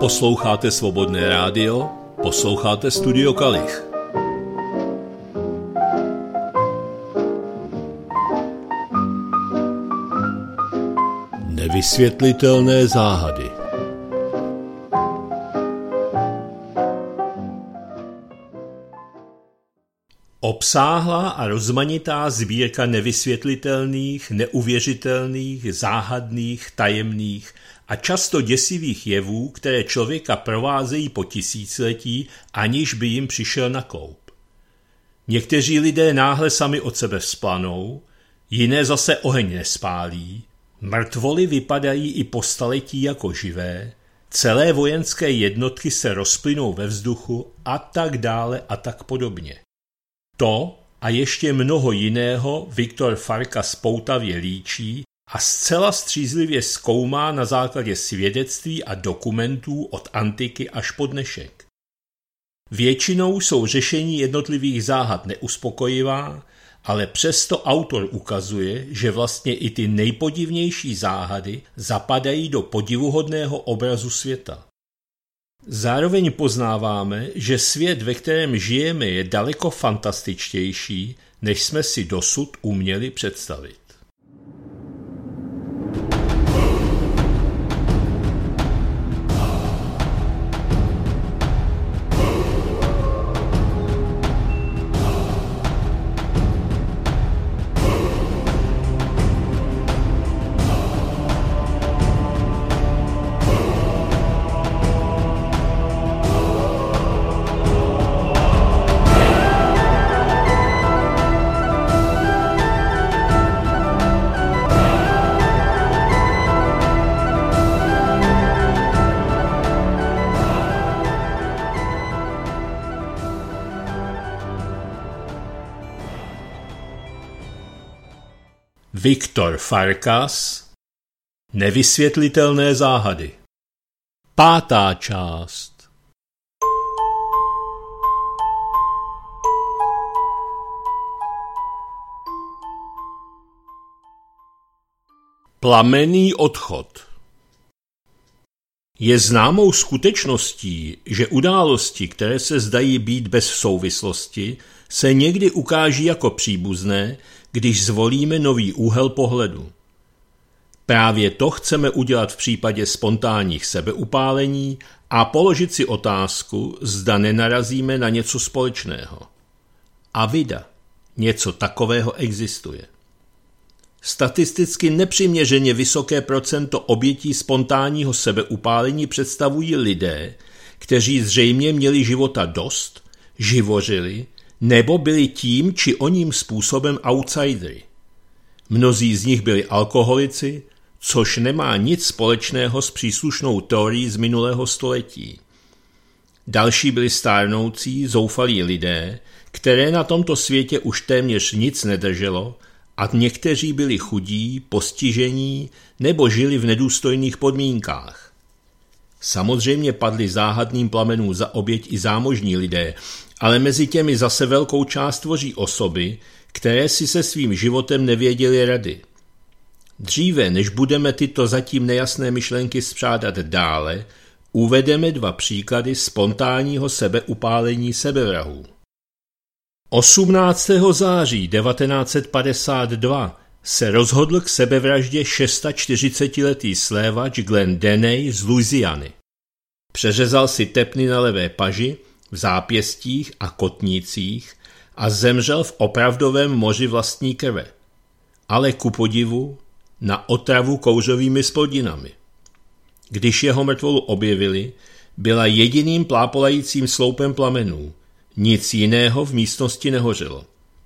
Posloucháte Svobodné rádio, posloucháte Studio Kalich. Nevysvětlitelné záhady. Obsáhlá a rozmanitá sbírka nevysvětlitelných, neuvěřitelných, záhadných, tajemných a často děsivých jevů, které člověka provázejí po tisíciletí, aniž by jim přišel na kloup. Někteří lidé náhle sami od sebe vzplanou, jiné zase oheň nespálí, mrtvoly vypadají i po staletí jako živé, celé vojenské jednotky se rozplynou ve vzduchu a tak dále a tak podobně. To a ještě mnoho jiného Viktor Farkas poutavě líčí a zcela střízlivě zkoumá na základě svědectví a dokumentů od antiky až po dnešek. Většinou jsou řešení jednotlivých záhad neuspokojivá, ale přesto autor ukazuje, že vlastně i ty nejpodivnější záhady zapadají do podivuhodného obrazu světa. Zároveň poznáváme, že svět, ve kterém žijeme, je daleko fantastičtější, než jsme si dosud uměli představit. Viktor Farkas. Nevysvětlitelné záhady. 5. část. Plamenný odchod. Je známou skutečností, že události, které se zdají být bez souvislosti, se někdy ukáží jako příbuzné, když zvolíme nový úhel pohledu. Právě to chceme udělat v případě spontánních sebeupálení a položit si otázku, zda nenarazíme na něco společného. A vida, něco takového existuje. Statisticky nepřiměřeně vysoké procento obětí spontánního sebeupálení představují lidé, kteří zřejmě měli života dost, živořili, nebo byli tím či oním způsobem outsidery. Mnozí z nich byli alkoholici, což nemá nic společného s příslušnou teorií z minulého století. Další byli stárnoucí, zoufalí lidé, které na tomto světě už téměř nic nedrželo, a někteří byli chudí, postižení nebo žili v nedůstojných podmínkách. Samozřejmě padli záhadným plamenům za oběť i zámožní lidé, ale mezi těmi zase velkou část tvoří osoby, které si se svým životem nevěděly rady. Dříve, než budeme tyto zatím nejasné myšlenky spřádat dále, uvedeme 2 příklady spontánního sebeupálení sebevrahů. 18. září 1952 se rozhodl k sebevraždě 46letý slévač Glenn Deney z Louisiany. Přeřezal si tepny na levé paži, v zápěstích a kotnících a zemřel v opravdovém moři vlastní krve. Ale ku podivu na otravu kouřovými splodinami. Když jeho mrtvolu objevili, byla jediným plápolajícím sloupem plamenů. Nic jiného v místnosti nehořelo.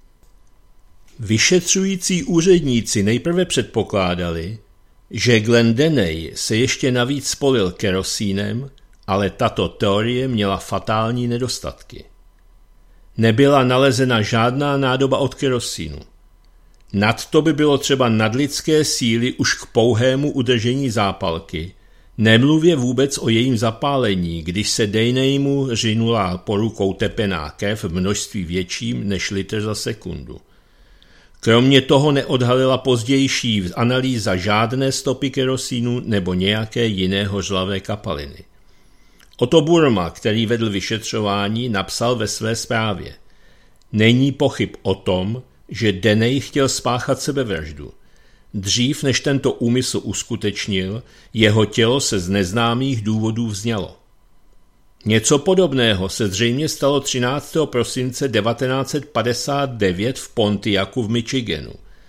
Vyšetřující úředníci nejprve předpokládali, že Glenn Deney se ještě navíc spolil kerosínem, ale tato teorie měla fatální nedostatky. Nebyla nalezena žádná nádoba od kerosínu. Nadto by bylo třeba nadlidské síly už k pouhému udržení zápalky, nemluvě vůbec o jejím zapálení, když se Deneymu řinula po rukou tepená krev v množství větším než litr za sekundu. Kromě toho neodhalila pozdější analýza žádné stopy kerosínu nebo nějaké jiné hořlavé kapaliny. Otto Burma, který vedl vyšetřování, napsal ve své zprávě: Není pochyb o tom, že Deney chtěl spáchat sebevraždu. Dřív, než tento úmysl uskutečnil, jeho tělo se z neznámých důvodů vzňalo. Něco podobného se zřejmě stalo 13. prosince 1959 v Pontiacu v Michiganu.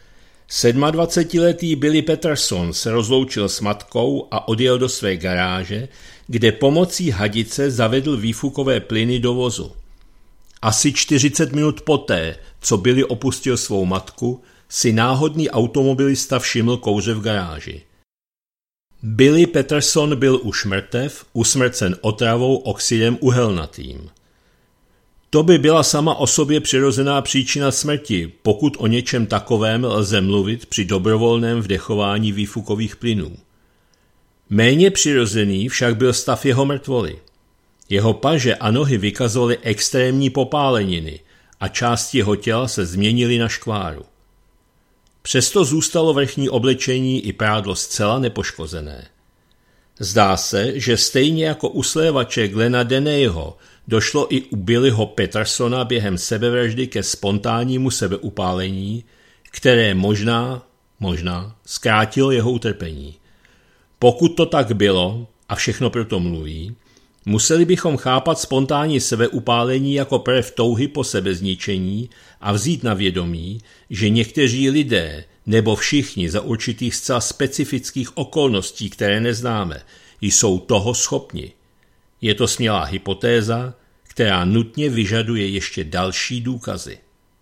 27letý Billy Peterson se rozloučil s matkou a odjel do své garáže, kde pomocí hadice zavedl výfukové plyny do vozu. Asi 40 minut poté, co Billy opustil svou matku, si náhodný automobilista všiml kouře v garáži. Billy Peterson byl už mrtev, usmrcen otravou oxidem uhelnatým. To by byla sama o sobě přirozená příčina smrti, pokud o něčem takovém lze mluvit při dobrovolném vdechování výfukových plynů. Méně přirozený však byl stav jeho mrtvoly. Jeho paže a nohy vykazovaly extrémní popáleniny a části jeho těla se změnily na škváru. Přesto zůstalo vrchní oblečení i prádlo zcela nepoškozené. Zdá se, že stejně jako u slévače Glena Deneyho došlo i u Billyho Petersona během sebevraždy ke spontánnímu sebeupálení, které možná zkrátilo jeho utrpení. Pokud to tak bylo, a všechno proto mluví, museli bychom chápat spontánní sebeupálení jako projev touhy po sebezničení a vzít na vědomí, že někteří lidé nebo všichni za určitých zcela specifických okolností, které neznáme, jsou toho schopni. Je to smělá hypotéza, která nutně vyžaduje ještě další důkazy.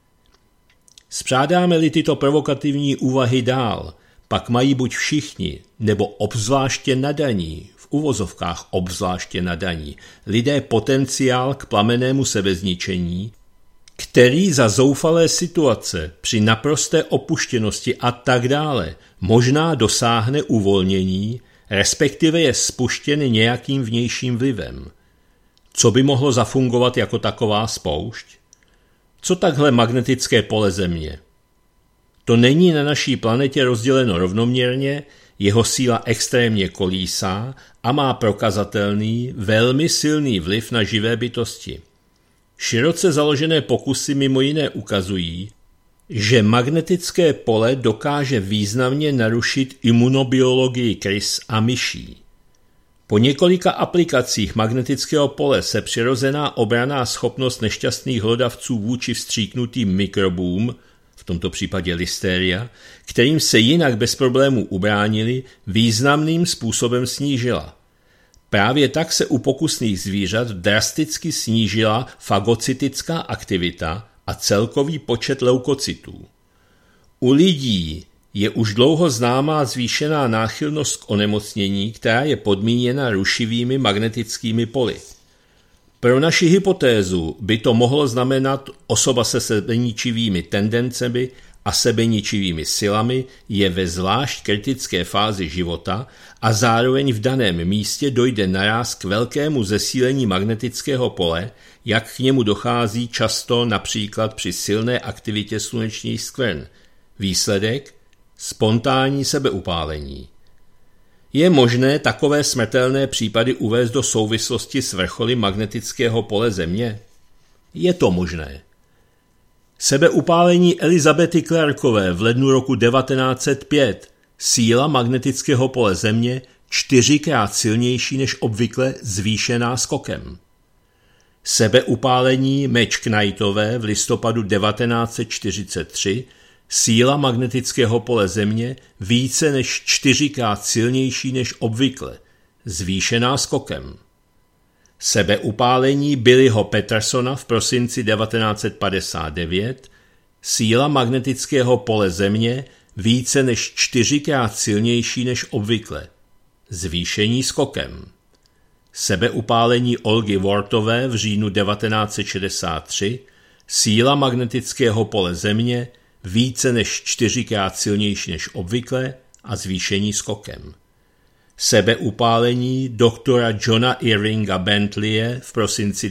Spřádáme-li tyto provokativní úvahy dál, pak mají buď všichni, nebo obzvláště nadaní, v uvozovkách obzvláště nadaní, lidé potenciál k plamennému sebezničení, který za zoufalé situace, při naprosté opuštěnosti a tak dále, možná dosáhne uvolnění, respektive je spuštěn nějakým vnějším vlivem. Co by mohlo zafungovat jako taková spoušť? Co takhle magnetické pole Země? To není na naší planetě rozděleno rovnoměrně, jeho síla extrémně kolísá a má prokazatelný, velmi silný vliv na živé bytosti. Široce založené pokusy mimo jiné ukazují, že magnetické pole dokáže významně narušit imunobiologii krys a myší. Po několika aplikacích magnetického pole se přirozená obranná schopnost nešťastných hlodavců vůči vstříknutým mikrobům, v tomto případě listeria, kterým se jinak bez problémů ubránili, významným způsobem snížila. Právě tak se u pokusných zvířat drasticky snížila fagocytická aktivita a celkový počet leukocytů. U lidí je už dlouho známá zvýšená náchylnost k onemocnění, která je podmíněna rušivými magnetickými poli. Pro naši hypotézu by to mohlo znamenat osoba se sebeničivými tendencemi a sebeničivými silami je ve zvlášť kritické fázi života a zároveň v daném místě dojde naráz k velkému zesílení magnetického pole, jak k němu dochází často například při silné aktivitě slunečních skvrn. Výsledek? Spontánní sebeupálení. Je možné takové smrtelné případy uvést do souvislosti s vrcholy magnetického pole Země? Je to možné. Sebeupálení Elizabethy Clarkové v lednu roku 1905, síla magnetického pole Země 4krát silnější než obvykle, zvýšená skokem. Sebeupálení Madge Knightové v listopadu 1943, síla magnetického pole Země více než 4krát silnější než obvykle, zvýšená skokem. Sebeupálení Billyho Petersona v prosinci 1959, síla magnetického pole Země více než 4krát silnější než obvykle, zvýšení skokem. Sebeupálení Olgy Wortové v říjnu 1963, síla magnetického pole Země více než 4krát silnější než obvykle a zvýšení skokem. Sebeupálení doktora Johna Irvinga Bentleye v prosinci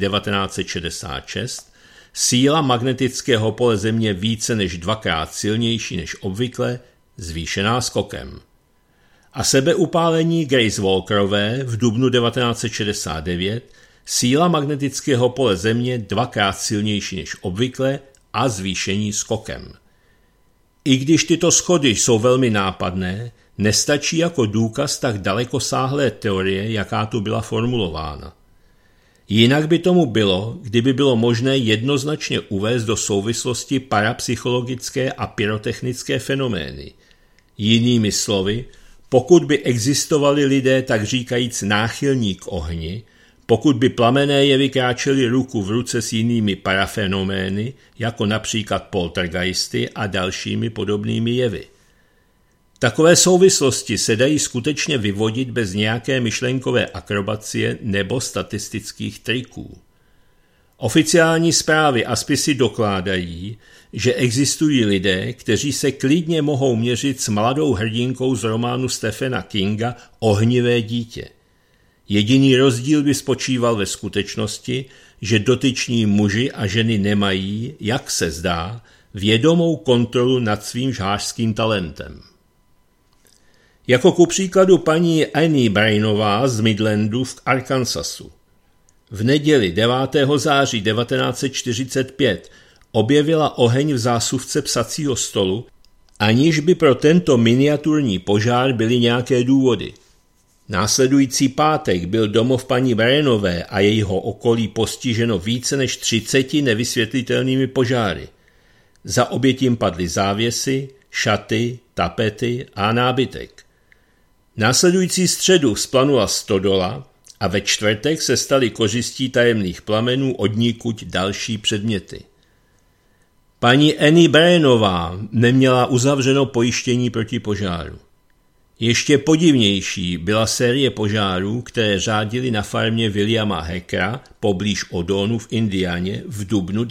1966, síla magnetického pole Země více než 2krát silnější než obvykle, zvýšená skokem. a sebeupálení Grace Walkerové v dubnu 1969 síla magnetického pole Země 2krát silnější než obvykle a zvýšení skokem. I když tyto schody jsou velmi nápadné, nestačí jako důkaz tak dalekosáhlé teorie, jaká tu byla formulována. Jinak by tomu bylo, kdyby bylo možné jednoznačně uvést do souvislosti parapsychologické a pyrotechnické fenomény. Jinými slovy, pokud by existovali lidé tak říkajíc náchylní k ohni, pokud by plamenné jevy kráčely ruku v ruce s jinými parafenomény, jako například poltergeisty a dalšími podobnými jevy. Takové souvislosti se dají skutečně vyvodit bez nějaké myšlenkové akrobacie nebo statistických triků. Oficiální zprávy a spisy dokládají, že existují lidé, kteří se klidně mohou měřit s mladou hrdinkou z románu Stephena Kinga Ohnivé dítě. Jediný rozdíl by spočíval ve skutečnosti, že dotyční muži a ženy nemají, jak se zdá, vědomou kontrolu nad svým žhářským talentem. Jako ku příkladu paní Annie Brainová z Midlandu v Arkansasu. V neděli 9. září 1945 objevila oheň v zásuvce psacího stolu, aniž by pro tento miniaturní požár byly nějaké důvody. Následující pátek byl domov paní Brainové a jejího okolí postiženo více než 30 nevysvětlitelnými požáry. Za obětím padly závěsy, šaty, tapety a nábytek. Následující středu vzplanula stodola a ve čtvrtek se staly kořistí tajemných plamenů odnikud další předměty. Paní Annie Brainová neměla uzavřeno pojištění proti požáru. Ještě podivnější byla série požárů, které řádily na farmě Williama Hackera poblíž Odonu v Indianě v dubnu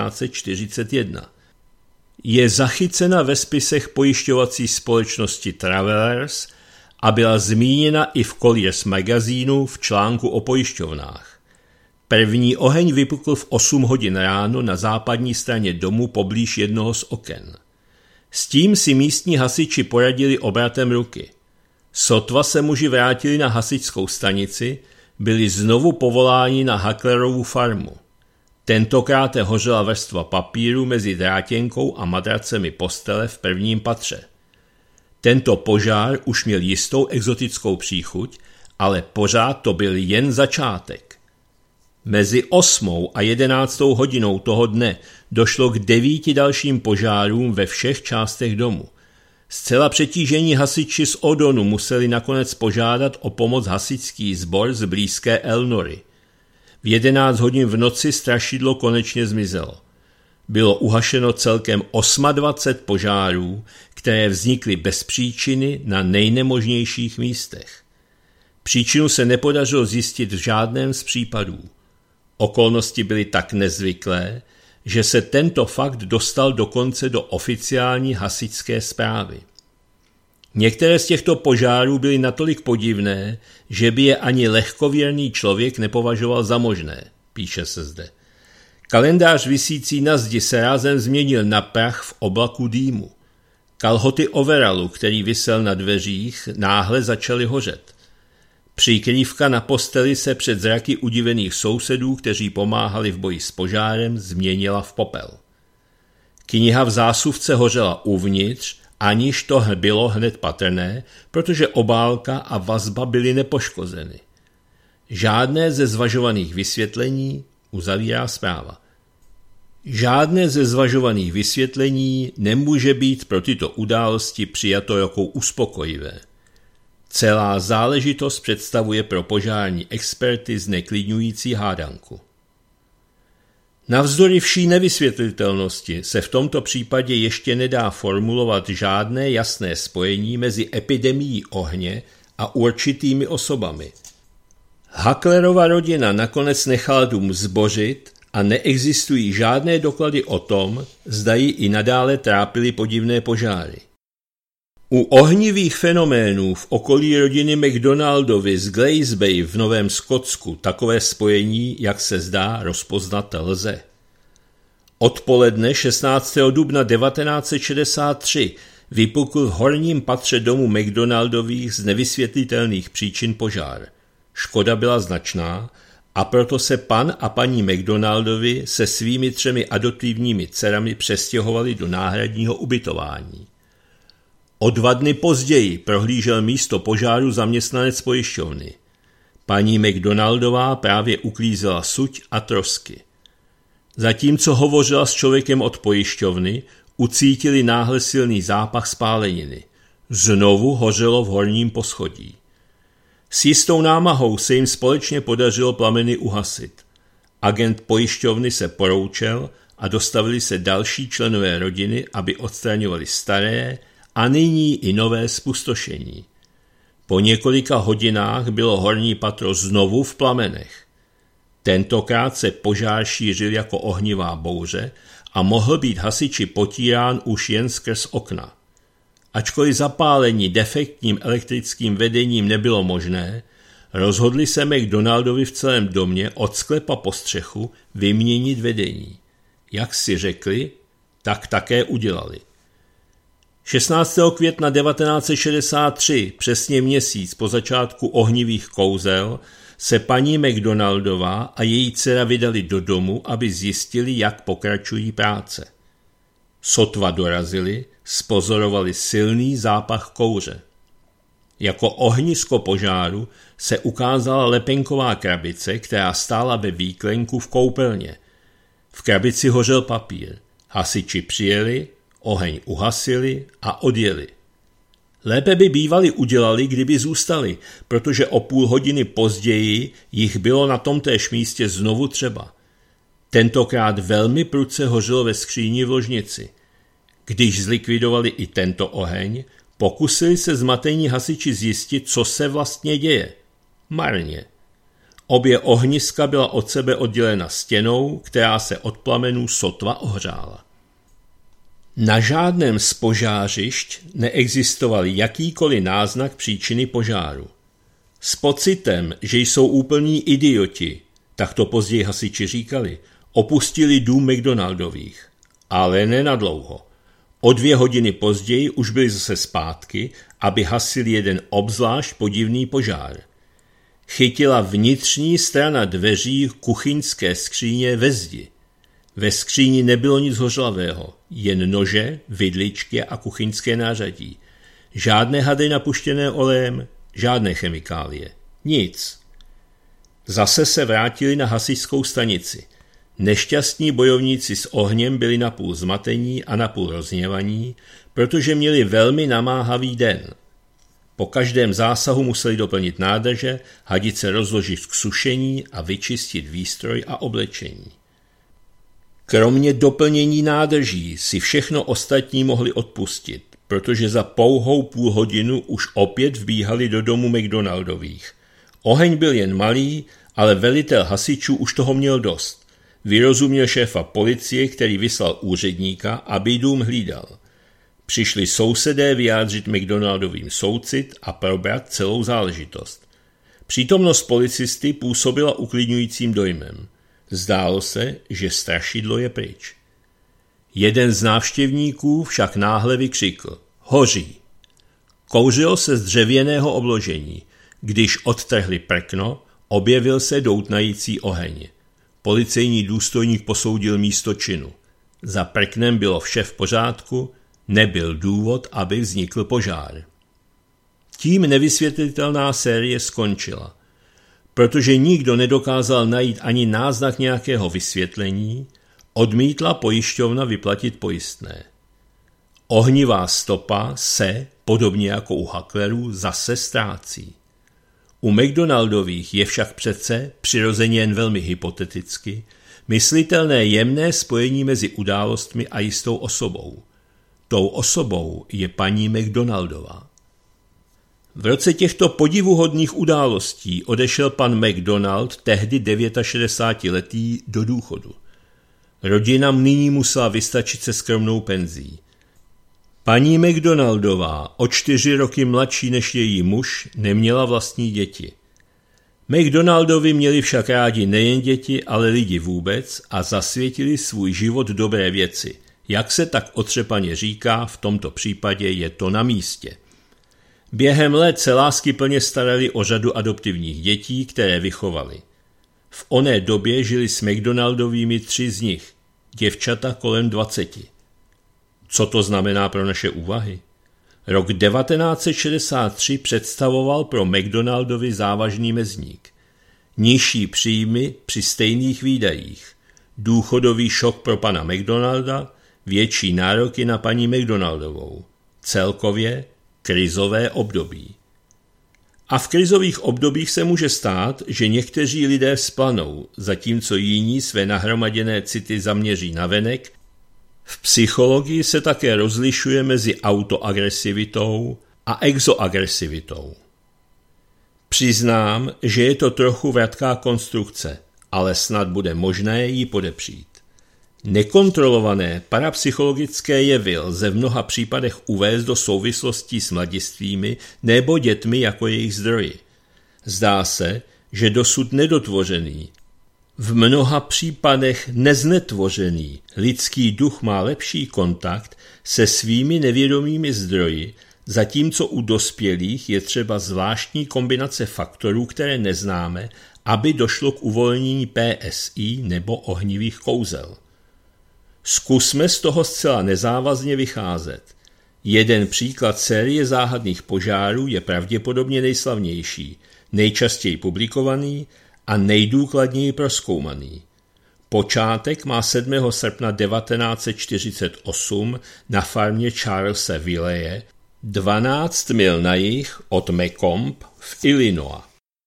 1941. Je zachycena ve spisech pojišťovací společnosti Travelers a byla zmíněna i v Collier's magazínu v článku o pojišťovnách. První oheň vypukl v 8 hodin ráno na západní straně domu poblíž jednoho z oken. S tím si místní hasiči poradili obratem ruky. Sotva se muži vrátili na hasičskou stanici, byli znovu povoláni na Hacklerovu farmu. Tentokrát hořela vrstva papíru mezi drátěnkou a madracemi postele v prvním patře. Tento požár už měl jistou exotickou příchuť, ale pořád to byl jen začátek. Mezi 8. a 11. hodinou toho dne došlo k 9 dalším požárům ve všech částech domu. Zcela přetížení hasiči z Odonu museli nakonec požádat o pomoc hasičský sbor z blízké Elnory. V 11 hodin v noci strašidlo konečně zmizelo. Bylo uhašeno celkem 28 požárů, které vznikly bez příčiny na nejnemožnějších místech. Příčinu se nepodařilo zjistit v žádném z případů. Okolnosti byly tak nezvyklé, že se tento fakt dostal dokonce do oficiální hasičské zprávy. Některé z těchto požárů byly natolik podivné, že by je ani lehkověrný člověk nepovažoval za možné, píše se zde. Kalendář visící na zdi se rázem změnil na prach v oblaku dýmu. Kalhoty overalu, který visel na dveřích, náhle začaly hořet. Přikrývka na posteli se před zraky udivených sousedů, kteří pomáhali v boji s požárem, změnila v popel. Kniha v zásuvce hořela uvnitř, aniž to bylo hned patrné, protože obálka a vazba byly nepoškozeny. Žádné ze zvažovaných vysvětlení, uzavírá zpráva. Žádné ze zvažovaných vysvětlení nemůže být pro tyto události přijato jako uspokojivé. Celá záležitost představuje pro požární experty zneklidňující hádanku. Navzdory vší nevysvětlitelnosti se v tomto případě ještě nedá formulovat žádné jasné spojení mezi epidemií ohně a určitými osobami. Hacklerova rodina nakonec nechala dům zbořit a neexistují žádné doklady o tom, zda ji i nadále trápily podivné požáry. U ohnivých fenoménů v okolí rodiny McDonaldovy z Glace Bay v Novém Skotsku takové spojení, jak se zdá, rozpoznat lze. Odpoledne 16. dubna 1963 vypukl v horním patře domu McDonaldových z nevysvětlitelných příčin požár. Škoda byla značná a proto se pan a paní McDonaldovi se svými 3 adoptivními dcerami přestěhovali do náhradního ubytování. O 2 dny později prohlížel místo požáru zaměstnanec pojišťovny. Paní McDonaldová právě uklízela suť a trosky. Zatímco hovořila s člověkem od pojišťovny, ucítili náhle silný zápach spáleniny. Znovu hořelo v horním poschodí. S jistou námahou se jim společně podařilo plameny uhasit. Agent pojišťovny se poroučel a dostavili se další členové rodiny, aby odstraňovali staré a nyní i nové zpustošení. Po několika hodinách bylo horní patro znovu v plamenech. Tentokrát se požár šířil jako ohnivá bouře a mohl být hasiči potírán už jen skrz okna. Ačkoliv zapálení defektním elektrickým vedením nebylo možné, rozhodli se McDonaldovi v celém domě od sklepa po střechu vyměnit vedení. Jak si řekli, tak také udělali. 16. května 1963, přesně měsíc po začátku ohnivých kouzel, se paní McDonaldová a její dcera vydali do domu, aby zjistili, jak pokračují práce. Sotva dorazili, spozorovali silný zápach kouře. Jako ohnisko požáru se ukázala lepenková krabice, která stála ve výklenku v koupelně. V krabici hořel papír. Hasiči přijeli, oheň uhasili a odjeli. Lépe by bývali udělali, kdyby zůstali, protože o půl hodiny později jich bylo na tomtéž místě znovu třeba. Tentokrát velmi prudce hořelo ve skříni v ložnici. Když zlikvidovali i tento oheň, pokusili se zmatení hasiči zjistit, co se vlastně děje. Marně. Obě ohniska byla od sebe oddělena stěnou, která se od plamenů sotva ohřála. Na žádném z požářišť neexistoval jakýkoliv náznak příčiny požáru. S pocitem, že jsou úplní idioti, tak to později hasiči říkali, opustili dům McDonaldových. Ale ne nadlouho. O 2 hodiny později už byli zase zpátky, aby hasili jeden obzvlášť podivný požár. Chytila vnitřní strana dveří kuchyňské skříně ve zdi. Ve skříni nebylo nic hořlavého, jen nože, vidličky a kuchyňské nářadí. Žádné hady napuštěné olejem, žádné chemikálie. Nic. Zase se vrátili na hasičskou stanici. Nešťastní bojovníci s ohněm byli napůl zmatení a napůl rozhněvaní, protože měli velmi namáhavý den. Po každém zásahu museli doplnit nádrže, hadice rozložit k sušení a vyčistit výstroj a oblečení. Kromě doplnění nádrží si všechno ostatní mohli odpustit, protože za pouhou půl hodinu už opět vbíhali do domu McDonaldových. Oheň byl jen malý, ale velitel hasičů už toho měl dost. Vyrozuměl šéfa policie, který vyslal úředníka, aby dům hlídal. Přišli sousedé vyjádřit McDonaldovým soucit a probrat celou záležitost. Přítomnost policisty působila uklidňujícím dojmem. Zdálo se, že strašidlo je pryč. Jeden z návštěvníků však náhle vykřikl: hoří! Kouřilo se z dřevěného obložení. Když odtrhli prkno, objevil se doutnající oheň. Policejní důstojník posoudil místo činu. Za prknem bylo vše v pořádku, nebyl důvod, aby vznikl požár. Tím nevysvětlitelná série skončila. Protože nikdo nedokázal najít ani náznak nějakého vysvětlení, odmítla pojišťovna vyplatit pojistné. Ohnivá stopa se, podobně jako u Hacklerů, zase ztrácí. U McDonaldových je však přece, přirozeně jen velmi hypoteticky, myslitelné jemné spojení mezi událostmi a jistou osobou. Tou osobou je paní McDonaldová. V roce těchto podivuhodných událostí odešel pan McDonald, tehdy 69letý, do důchodu. Rodina nyní musela vystačit se skromnou penzí. Paní McDonaldová, o 4 roky mladší než její muž, neměla vlastní děti. McDonaldovi měli však rádi nejen děti, ale lidi vůbec a zasvětili svůj život dobré věci, Jak se tak otřepaně říká, v tomto případě je to na místě. Během let se láskyplně starali o řadu adoptivních dětí, které vychovali. V oné době žili s McDonaldovými 3 z nich, děvčata kolem 20. Co to znamená pro naše úvahy? Rok 1963 představoval pro McDonaldovi závažný mezník. Nižší příjmy při stejných výdajích, důchodový šok pro pana McDonalda, větší nároky na paní McDonaldovou. Celkově krizové období. A v krizových obdobích se může stát, že někteří lidé vzplanou, zatímco jiní své nahromaděné city zaměří navenek. V psychologii se také rozlišuje mezi autoagresivitou a exoagresivitou. Přiznám, že je to trochu vratká konstrukce, ale snad bude možné ji podepřít. Nekontrolované parapsychologické jevy lze v mnoha případech uvést do souvislostí s mladistvými nebo dětmi jako jejich zdroji. Zdá se, že dosud nedotvořený, v mnoha případech neznetvořený lidský duch má lepší kontakt se svými nevědomými zdroji, zatímco u dospělých je třeba zvláštní kombinace faktorů, které neznáme, aby došlo k uvolnění PSI nebo ohnivých kouzel. Zkusme z toho zcela nezávazně vycházet. Jeden příklad série záhadných požárů je pravděpodobně nejslavnější, nejčastěji publikovaný a nejdůkladněji prozkoumaný. Počátek má 7. srpna 1948 na farmě Charlesa Villeje, 12 mil na jih od Macomb v Illinois.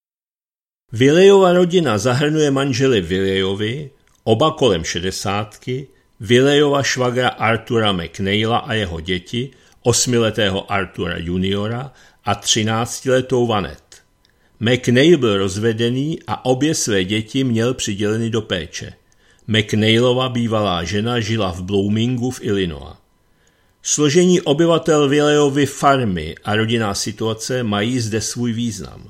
Villejova rodina zahrnuje manžely Villejovi, oba kolem 60, Villejova švagra Artura McNeila a jeho děti, 8letého Artura juniora a 13letou Vanet. McNeil byl rozvedený a obě své děti měl přiděleny do péče. McNeilova bývalá žena žila v Bloomingu v Illinois. Složení obyvatel Villejovy farmy a rodinná situace mají zde svůj význam.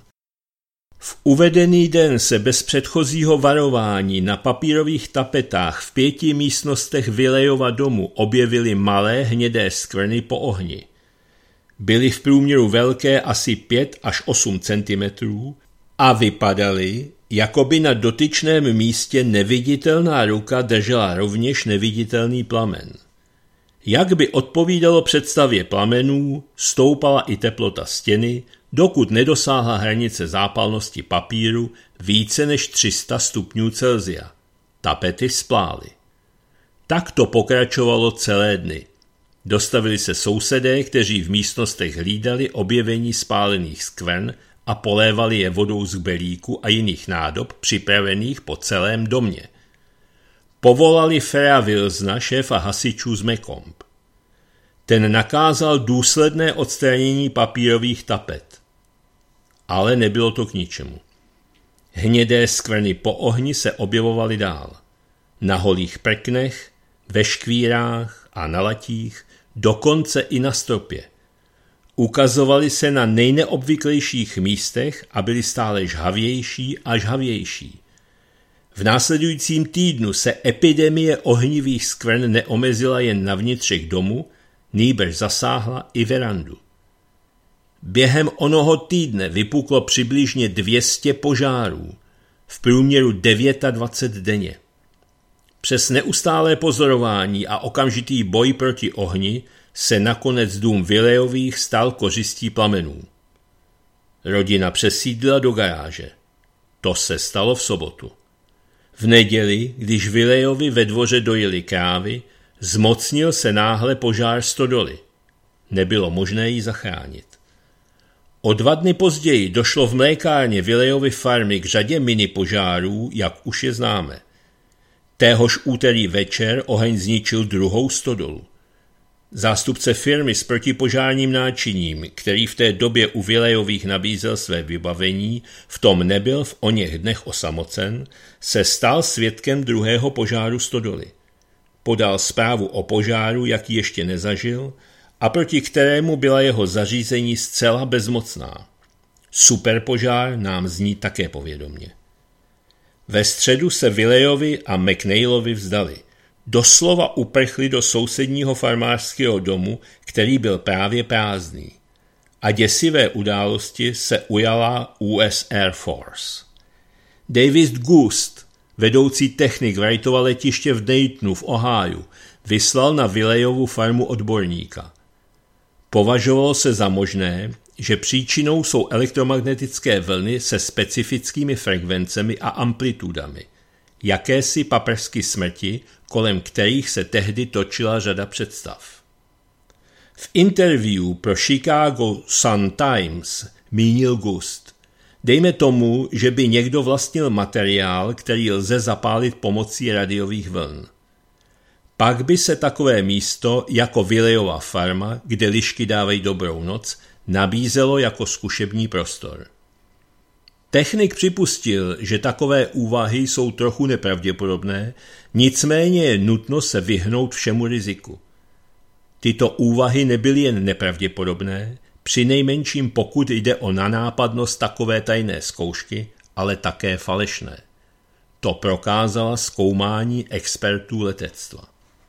V uvedený den se bez předchozího varování na papírových tapetách v 5 místnostech Villejova domu objevily malé hnědé skvrny po ohni. Byly v průměru velké asi 5 až 8 cm a vypadaly, jako by na dotyčném místě neviditelná ruka držela rovněž neviditelný plamen. Jak by odpovídalo představě plamenů, stoupala i teplota stěny, dokud nedosáhla hranice zápalnosti papíru více než 300 stupňů Celsia. Tapety splály. Tak to pokračovalo celé dny. Dostavili se sousedé, kteří v místnostech hlídali objevení spálených skvrn a polévali je vodou z kbelíku a jiných nádob připravených po celém domě. Povolali Fera Wilsona, šéfa hasičů z Macomb. Ten nakázal důsledné odstranění papírových tapet. Ale nebylo to k ničemu. Hnědé skvrny po ohni se objevovaly dál. Na holých prknech, ve škvírách a na latích, dokonce i na stropě. Ukazovaly se na nejneobvyklejších místech a byly stále žhavější a žhavější. V následujícím týdnu se epidemie ohnivých skvrn neomezila jen na vnitřek domu, nýbrž zasáhla i verandu. Během onoho týdne vypuklo přibližně 200 požárů, v průměru 29 denně. Přes neustálé pozorování a okamžitý boj proti ohni se nakonec dům Villejových stal kořistí plamenů. Rodina přesídlila do garáže. To se stalo v sobotu. V neděli, když Villejovi ve dvoře dojeli krávy, zmocnil se náhle požár stodoly. Nebylo možné ji zachránit. O 2 dny později došlo v mlékárně Villejovy farmy k řadě mini požárů, jak už je známe. Téhož úterý večer oheň zničil druhou stodolu. Zástupce firmy s protipožárním náčiním, který v té době u Villejových nabízel své vybavení, v tom nebyl v oněch dnech osamocen, se stal svědkem druhého požáru stodoly. Podal zprávu o požáru, jaký ještě nezažil, a proti kterému byla jeho zařízení zcela bezmocná. Superpožár nám zní také povědomě. Ve středu se Villejovi a McNeilovi vzdali. Doslova uprchli do sousedního farmářského domu, který byl právě prázdný. A děsivé události se ujala US Air Force. David Gust, vedoucí technik Wrightova letiště v Daytonu v Ohiu, vyslal na Villejovu farmu odborníka. Považovalo se za možné, že příčinou jsou elektromagnetické vlny se specifickými frekvencemi a amplitudami, jakési paprsky smrti, kolem kterých se tehdy točila řada představ. V interview pro Chicago Sun-Times mínil Gust: dejme tomu, že by někdo vlastnil materiál, který lze zapálit pomocí radiových vln. Pak by se takové místo jako Villejova farma, kde lišky dávají dobrou noc, nabízelo jako zkušební prostor. Technik připustil, že takové úvahy jsou trochu nepravděpodobné, nicméně je nutno se vyhnout všemu riziku. Tyto úvahy nebyly jen nepravděpodobné, přinejmenším pokud jde o nanápadnost takové tajné zkoušky, ale také falešné. To prokázala zkoumání expertů letectva.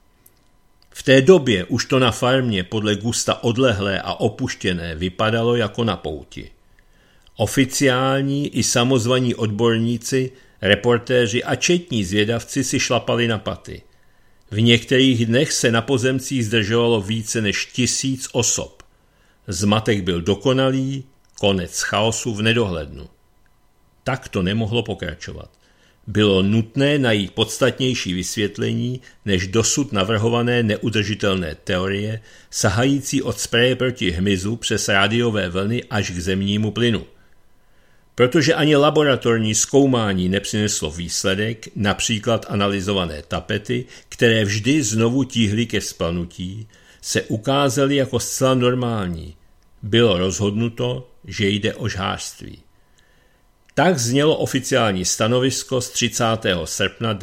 V té době už to na farmě podle Gusta odlehlé a opuštěné vypadalo jako na pouti. Oficiální i samozvaní odborníci, reportéři a četní zvědavci si šlapali na paty. V některých dnech se na pozemcích zdržovalo více než 1000 osob. Zmatek byl dokonalý, konec chaosu v nedohlednu. Tak to nemohlo pokračovat. Bylo nutné najít podstatnější vysvětlení než dosud navrhované neudržitelné teorie, sahající od spreje proti hmyzu přes rádiové vlny až k zemnímu plynu. Protože ani laboratorní zkoumání nepřineslo výsledek, například analyzované tapety, které vždy znovu tíhly ke vzplanutí, se ukázaly jako zcela normální. Bylo rozhodnuto, že jde o žhářství. Tak znělo oficiální stanovisko z 30. srpna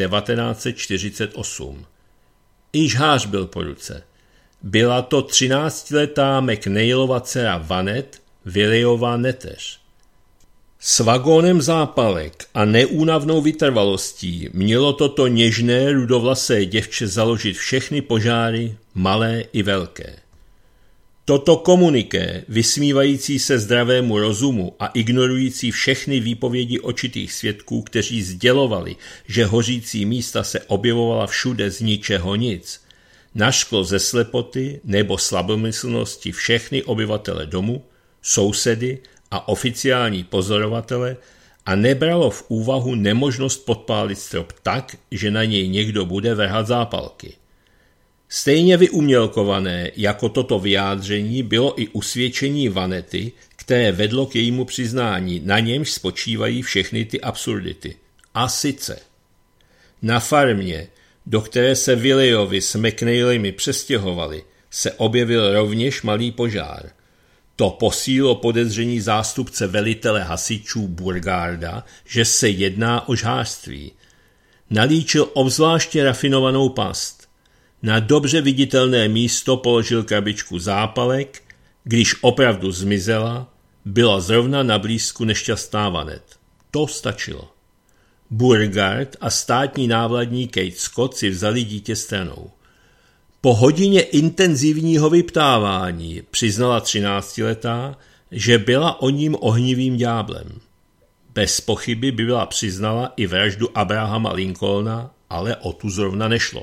1948. I žhář byl po ruce. Byla to 13letá McNeilova dcera Vanet, Villejova neteř. S vagónem zápalek a neúnavnou vytrvalostí mělo toto něžné rudovlasé děvče založit všechny požáry, malé i velké. Toto komuniké, vysmívající se zdravému rozumu a ignorující všechny výpovědi očitých svědků, kteří sdělovali, že hořící místa se objevovala všude z ničeho nic, našklo ze slepoty nebo slabomyslnosti všechny obyvatele domu, sousedy a oficiální pozorovatele a nebralo v úvahu nemožnost podpálit strop tak, že na něj někdo bude vrhat zápalky. Stejně vyumělkované jako toto vyjádření bylo i usvědčení Vanety, které vedlo k jejímu přiznání, na němž spočívají všechny ty absurdity. A sice na farmě, do které se Villejovi s McNeilemi přestěhovali, se objevil rovněž malý požár. To posílilo podezření zástupce velitele hasičů Burgarda, že se jedná o žhářství. Nalíčil obzvláště rafinovanou past. Na dobře viditelné místo položil krabičku zápalek, když opravdu zmizela, byla zrovna na blízku nešťastná Vanet. To stačilo. Burgard a státní návladník Kate Scott si vzali dítě stranou. Po hodině intenzivního vyptávání přiznala 13letá, že byla o ním ohnivým ďáblem. Bez pochyby by byla přiznala i vraždu Abrahama Lincolna, ale o tu zrovna nešlo.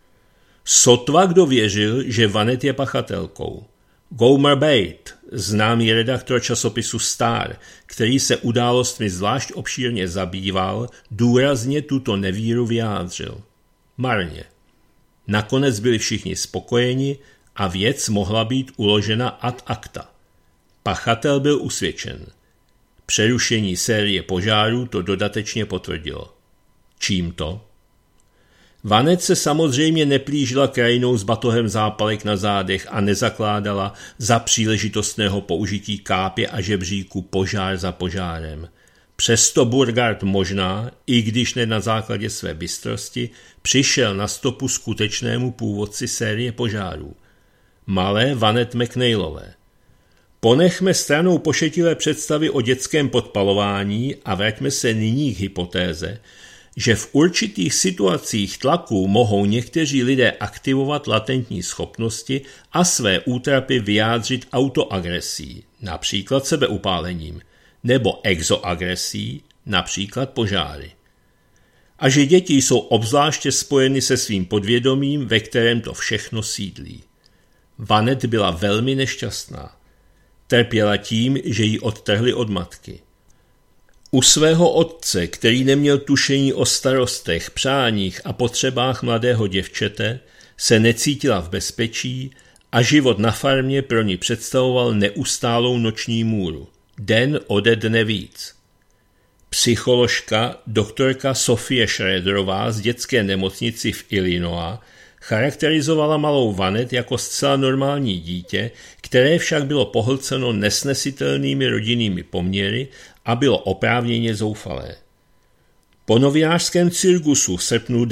Sotva kdo věřil, že Vanet je pachatelkou. Gomer Bate, známý redaktor časopisu Star, který se událostmi zvlášť obšírně zabýval, důrazně tuto nevíru vyjádřil. Marně. Nakonec byli všichni spokojeni a věc mohla být uložena ad acta. Pachatel byl usvědčen. Přerušení série požárů to dodatečně potvrdilo. Čím to? Vanet se samozřejmě neplížila krajinou s batohem zápalek na zádech a nezakládala za příležitostného použití kápě a žebříku požár za požárem. Přesto Burgard možná, i když ne na základě své bystrosti, přišel na stopu skutečnému původci série požárů. Malé Vanet McNeilové. Ponechme stranou pošetilé představy o dětském podpalování a vraťme se nyní k hypotéze, že v určitých situacích tlaku mohou někteří lidé aktivovat latentní schopnosti a své útrapy vyjádřit autoagresí, například sebeupálením, nebo exoagresí, například požáry. A že děti jsou obzvláště spojeny se svým podvědomím, ve kterém to všechno sídlí. Vanet byla velmi nešťastná. Trpěla tím, že ji odtrhli od matky. U svého otce, který neměl tušení o starostech, přáních a potřebách mladého děvčete, se necítila v bezpečí a život na farmě pro ní představoval neustálou noční můru. Den ode dne víc. Psycholožka doktorka Sofie Schroederová z dětské nemocnici v Illinois charakterizovala malou Vanet jako zcela normální dítě, které však bylo pohlceno nesnesitelnými rodinnými poměry a bylo oprávněně zoufalé. Po novinářském cirkusu v srpnu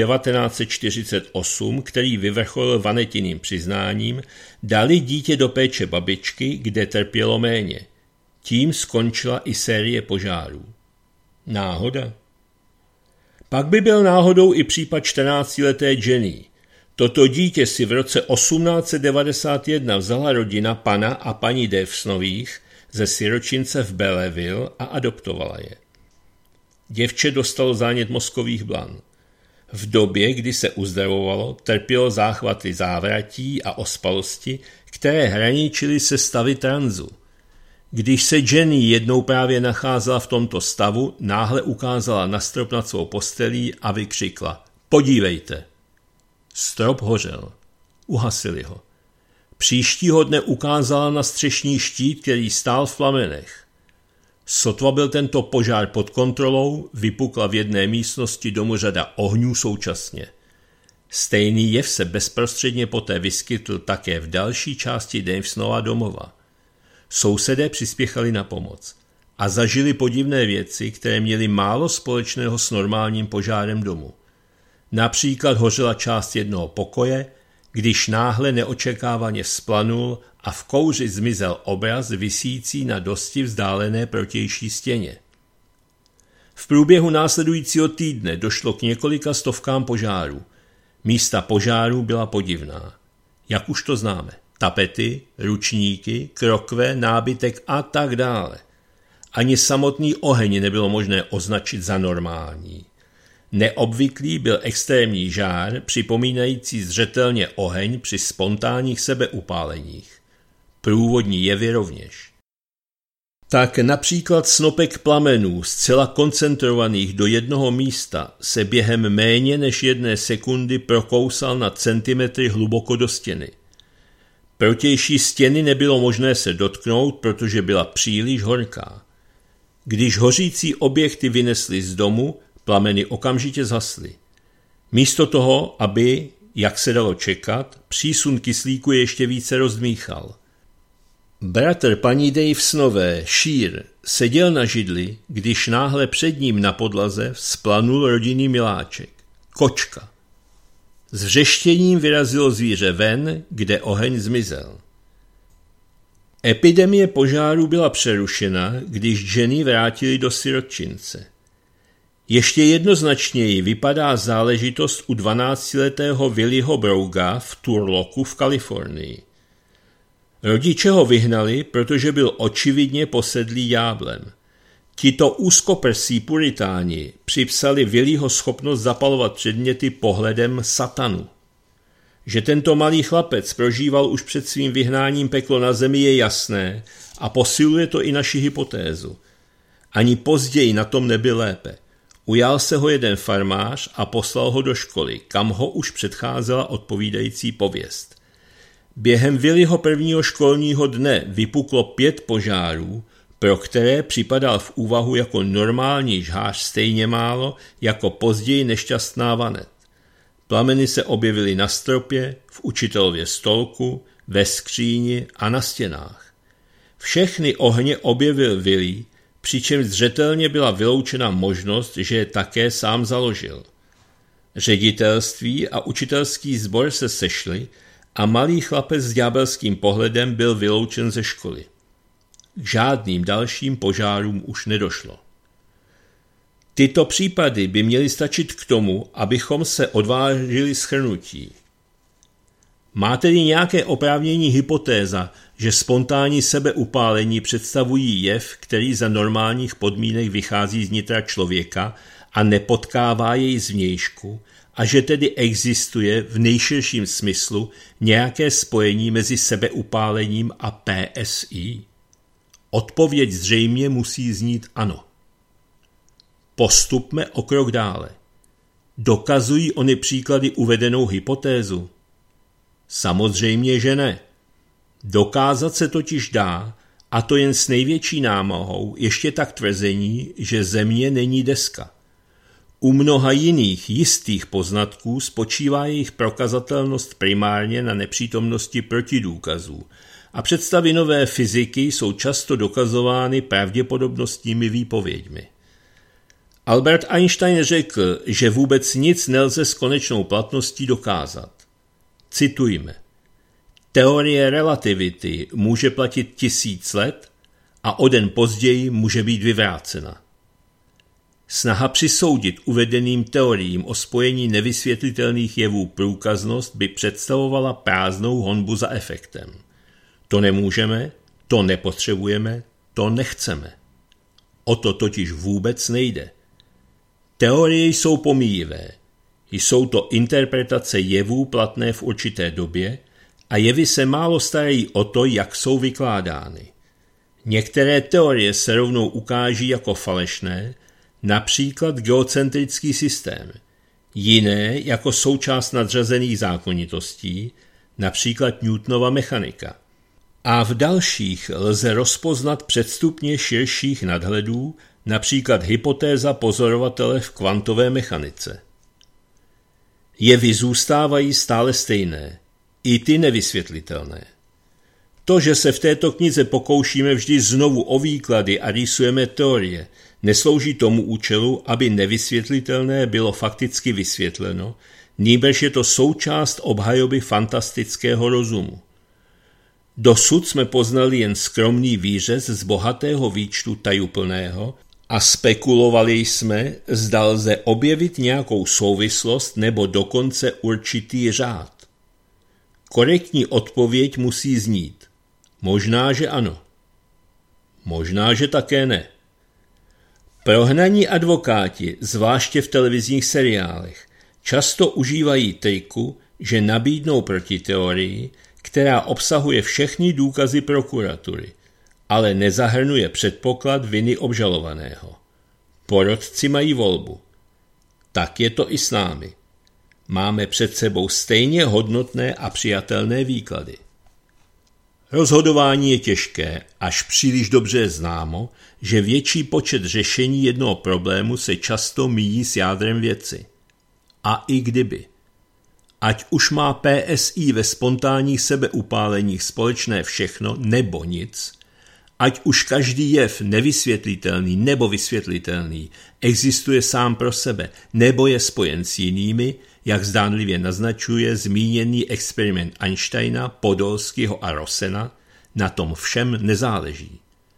1948, který vyvrcholil Vanetiným přiznáním, dali dítě do péče babičky, kde trpělo méně. Tím skončila i série požárů. Náhoda? Pak by byl náhodou i případ 14leté Jenny. Toto dítě si v roce 1891 vzala rodina pana a paní Davsonových ze siročince v Belleville a adoptovala je. Děvče dostalo zánět mozkových blan. V době, kdy se uzdravovalo, trpělo záchvaty závratí a ospalosti, které hraničily se stavy transu. Když se Jenny jednou právě nacházela v tomto stavu, náhle ukázala na strop nad svou postelí a vykřikla: Podívejte! Strop hořel. Uhasili ho. Příštího dne ukázala na střešní štít, který stál v plamenech. Sotva byl tento požár pod kontrolou, vypukla v jedné místnosti domu řada ohňů současně. Stejný jev se bezprostředně poté vyskytl také v další části Davsonova domova. Sousedé přispěchali na pomoc a zažili podivné věci, které měly málo společného s normálním požárem domu. Například hořela část jednoho pokoje, když náhle neočekávaně vzplanul a v kouři zmizel obraz visící na dosti vzdálené protější stěně. V průběhu následujícího týdne došlo k několika stovkám požárů. Místa požárů byla podivná. Jak už to známe. Tapety, ručníky, krokve, nábytek a tak dále. Ani samotný oheň nebylo možné označit za normální. Neobvyklý byl extrémní žár, připomínající zřetelně oheň při spontánních sebeupáleních. Průvodní jevy rovněž. Tak například snopek plamenů zcela koncentrovaných do jednoho místa se během méně než 1 sekundy prokousal na centimetry hluboko do stěny. Protější stěny nebylo možné se dotknout, protože byla příliš horká. Když hořící objekty vynesli z domu, plameny okamžitě zhasly. Místo toho, aby, jak se dalo čekat, přísun kyslíku ještě více rozdmíchal. Bratr paní Davsonové, Shear, seděl na židli, když náhle před ním na podlaze vzplanul rodinný miláček. Kočka. S vřeštěním vyrazilo zvíře ven, kde oheň zmizel. Epidemie požáru byla přerušena, když Jenny vrátili do sirotčince. Ještě jednoznačněji vypadá záležitost u 12letého Willyho Brouga v Turlocku v Kalifornii. Rodiče ho vyhnali, protože byl očividně posedlý ďáblem. Tito úzkoprsí puritáni připsali Willyho schopnost zapalovat předměty pohledem satanu. Že tento malý chlapec prožíval už před svým vyhnáním peklo na zemi je jasné a posiluje to i naši hypotézu. Ani později na tom nebyl lépe. Ujal se ho jeden farmář a poslal ho do školy, kam ho už předcházela odpovídající pověst. Během Willyho prvního školního dne vypuklo 5 požárů, pro které připadal v úvahu jako normální žhář stejně málo jako později nešťastná Vanet. Plameny se objevily na stropě, v učitelově stolku, ve skříni a na stěnách. Všechny ohně objevil Willy, přičemž zřetelně byla vyloučena možnost, že je také sám založil. Ředitelství a učitelský sbor se sešli a malý chlapec s ďábelským pohledem byl vyloučen ze školy. K žádným dalším požárům už nedošlo. Tyto případy by měly stačit k tomu, abychom se odvážili shrnutí. Má tedy nějaké oprávnění hypotéza, že spontánní sebeupálení představují jev, který za normálních podmínek vychází z nitra člověka a nepotkává jej zvnějšku, a že tedy existuje v nejširším smyslu nějaké spojení mezi sebeupálením a PSI? Odpověď zřejmě musí znít ano. Postupme o krok dále. Dokazují ony příklady uvedenou hypotézu? Samozřejmě, že ne. Dokázat se totiž dá, a to jen s největší námahou, ještě tak tvrzení, že Země není deska. U mnoha jiných jistých poznatků spočívá jejich prokazatelnost primárně na nepřítomnosti protidůkazů a představy nové fyziky jsou často dokazovány pravděpodobnostními výpověďmi. Albert Einstein řekl, že vůbec nic nelze s konečnou platností dokázat. Citujme. Teorie relativity může platit 1000 let a o den později může být vyvrácena. Snaha přisoudit uvedeným teoriím o spojení nevysvětlitelných jevů průkaznost by představovala prázdnou honbu za efektem. To nemůžeme, to nepotřebujeme, to nechceme. O to totiž vůbec nejde. Teorie jsou pomíjivé. Jsou to interpretace jevů platné v určité době a jevy se málo starají o to, jak jsou vykládány. Některé teorie se rovnou ukáží jako falešné, například geocentrický systém, jiné jako součást nadřazených zákonitostí, například Newtonova mechanika. A v dalších lze rozpoznat předstupně širších nadhledů, například hypotéza pozorovatele v kvantové mechanice. Jevy zůstávají stále stejné, i ty nevysvětlitelné. To, že se v této knize pokoušíme vždy znovu o výklady a rýsujeme teorie, neslouží tomu účelu, aby nevysvětlitelné bylo fakticky vysvětleno, nýbrž je to součást obhajoby fantastického rozumu. Dosud jsme poznali jen skromný výřez z bohatého výčtu tajuplného a spekulovali jsme, zda lze objevit nějakou souvislost nebo dokonce určitý řád. Korektní odpověď musí znít. Možná, že ano. Možná, že také ne. Prohnaní advokáti, zvláště v televizních seriálech, často užívají triku, že nabídnou protiteorii, která obsahuje všechny důkazy prokuratury, ale nezahrnuje předpoklad viny obžalovaného. Porotci mají volbu. Tak je to i s námi. Máme před sebou stejně hodnotné a přijatelné výklady. Rozhodování je těžké, až příliš dobře známo, že větší počet řešení jednoho problému se často míjí s jádrem věci. A i kdyby. Ať už má PSI ve spontánních sebeupáleních společné všechno nebo nic, ať už každý jev nevysvětlitelný nebo vysvětlitelný existuje sám pro sebe nebo je spojen s jinými, jak zdánlivě naznačuje zmíněný experiment Einsteina, Podolského a Rossena, na tom všem nezáleží.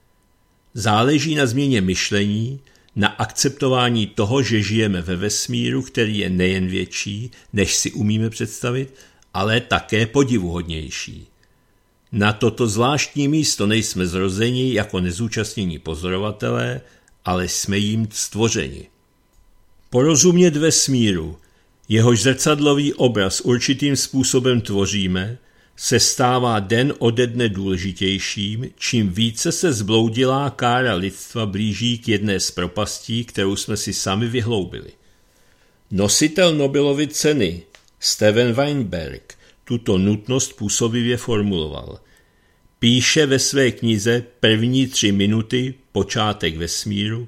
Záleží na změně myšlení, na akceptování toho, že žijeme ve vesmíru, který je nejen větší, než si umíme představit, ale také podivuhodnější. Na toto zvláštní místo nejsme zrozeni jako nezúčastnění pozorovatelé, ale jsme jím stvořeni. Porozumět vesmíru, jehož zrcadlový obraz určitým způsobem tvoříme, se stává den ode dne důležitějším, čím více se zbloudilá kára lidstva blíží k jedné z propastí, kterou jsme si sami vyhloubili. Nositel Nobelovy ceny Steven Weinberg tuto nutnost působivě formuloval. Píše ve své knize První 3 minuty, počátek vesmíru.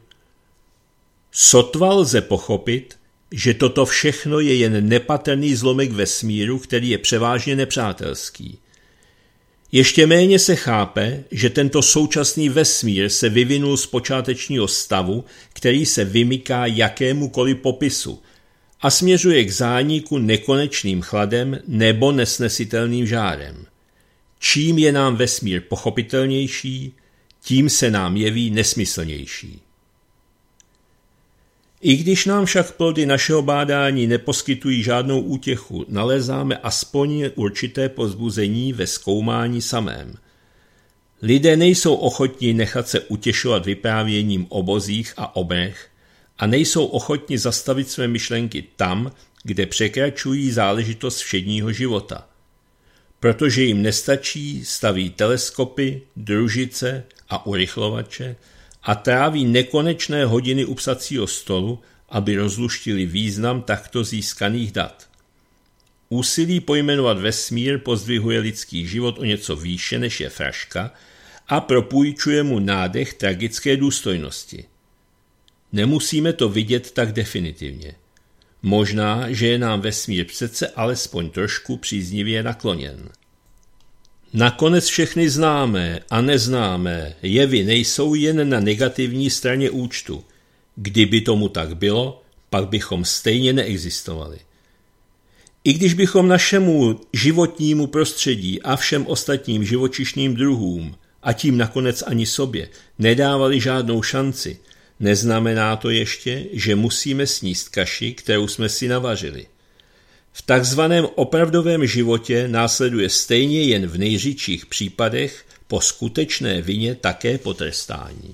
Sotva lze pochopit, že toto všechno je jen nepatrný zlomek vesmíru, který je převážně nepřátelský. Ještě méně se chápe, že tento současný vesmír se vyvinul z počátečního stavu, který se vymyká jakémukoliv popisu a směřuje k zániku nekonečným chladem nebo nesnesitelným žárem. Čím je nám vesmír pochopitelnější, tím se nám jeví nesmyslnější. I když nám však plody našeho bádání neposkytují žádnou útěchu, nalézáme aspoň určité povzbuzení ve zkoumání samém. Lidé nejsou ochotní nechat se utěšovat vyprávěním o bozích a obrech a nejsou ochotni zastavit své myšlenky tam, kde překračují záležitost všedního života. Protože jim nestačí, staví teleskopy, družice a urychlovače a tráví nekonečné hodiny u psacího stolu, aby rozluštili význam takto získaných dat. Úsilí pojmenovat vesmír pozdvihuje lidský život o něco výše, než je fraška, a propůjčuje mu nádech tragické důstojnosti. Nemusíme to vidět tak definitivně. Možná, že je nám vesmír přece alespoň trošku příznivě nakloněn. Nakonec všechny známé a neznámé jevy nejsou jen na negativní straně účtu. Kdyby tomu tak bylo, pak bychom stejně neexistovali. I když bychom našemu životnímu prostředí a všem ostatním živočišným druhům, a tím nakonec ani sobě, nedávali žádnou šanci, neznamená to ještě, že musíme sníst kaši, kterou jsme si navařili. V takzvaném opravdovém životě následuje stejně jen v nejřidších případech po skutečné vině také potrestání.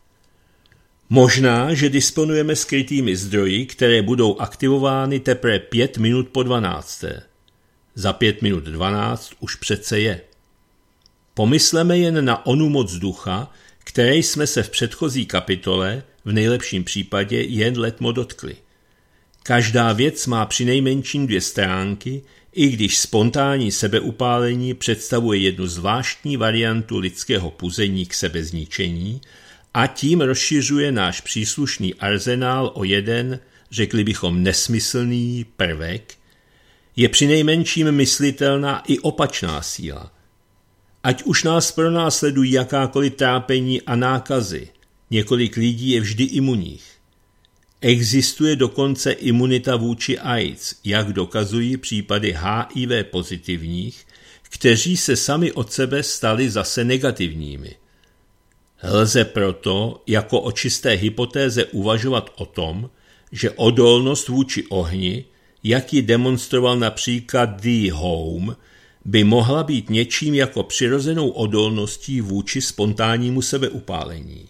Možná, že disponujeme skrytými zdroji, které budou aktivovány teprve 5 minut po 12. Za 5 minut 12 už přece je. Pomysleme jen na onu moc ducha, které jsme se v předchozí kapitole, v nejlepším případě, jen letmo dotkli. Každá věc má přinejmenším 2 stránky, i když spontánní sebeupálení představuje jednu zvláštní variantu lidského puzení k sebezničení a tím rozšiřuje náš příslušný arzenál o jeden, řekli bychom nesmyslný prvek, je přinejmenším myslitelná i opačná síla. Ať už nás pronásledují jakákoliv trápení a nákazy, několik lidí je vždy imunních. Existuje dokonce imunita vůči AIDS, jak dokazují případy HIV pozitivních, kteří se sami od sebe stali zase negativními. Lze proto jako o čisté hypotéze uvažovat o tom, že odolnost vůči ohni, jak ji demonstroval například D. Home, by mohla být něčím jako přirozenou odolností vůči spontánnímu sebeupálení.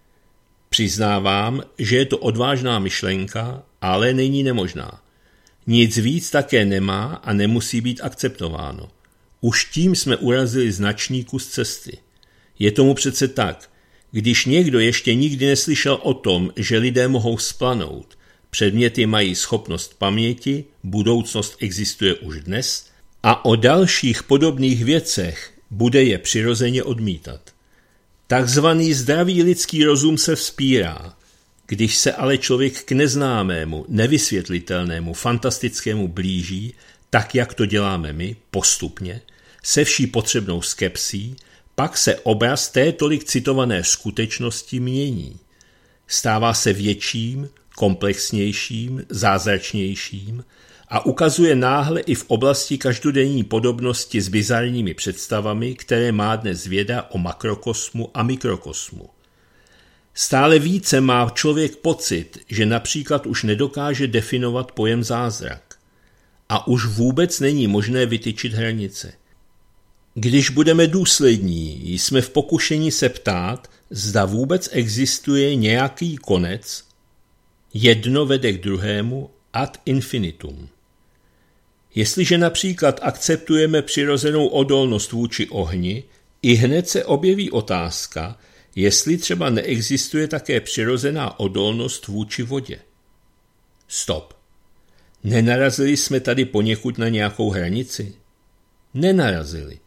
Přiznávám, že je to odvážná myšlenka, ale není nemožná. Nic víc také nemá a nemusí být akceptováno. Už tím jsme urazili značný kus cesty. Je tomu přece tak, když někdo ještě nikdy neslyšel o tom, že lidé mohou splanout, předměty mají schopnost paměti, budoucnost existuje už dnes a o dalších podobných věcech bude je přirozeně odmítat. Takzvaný zdravý lidský rozum se vzpírá, když se ale člověk k neznámému, nevysvětlitelnému, fantastickému blíží, tak jak to děláme my, postupně, se vší potřebnou skepsí, pak se obraz té tolik citované skutečnosti mění. Stává se větším, komplexnějším, zázračnějším a ukazuje náhle i v oblasti každodenní podobnosti s bizarními představami, které má dnes věda o makrokosmu a mikrokosmu. Stále více má člověk pocit, že například už nedokáže definovat pojem zázrak. A už vůbec není možné vytyčit hranice. Když budeme důslední, jsme v pokušení se ptát, zda vůbec existuje nějaký konec, jedno vede k druhému ad infinitum. Jestliže například akceptujeme přirozenou odolnost vůči ohni, i hned se objeví otázka, jestli třeba neexistuje také přirozená odolnost vůči vodě. Stop. Nenarazili jsme tady poněkud na nějakou hranici? Nenarazili.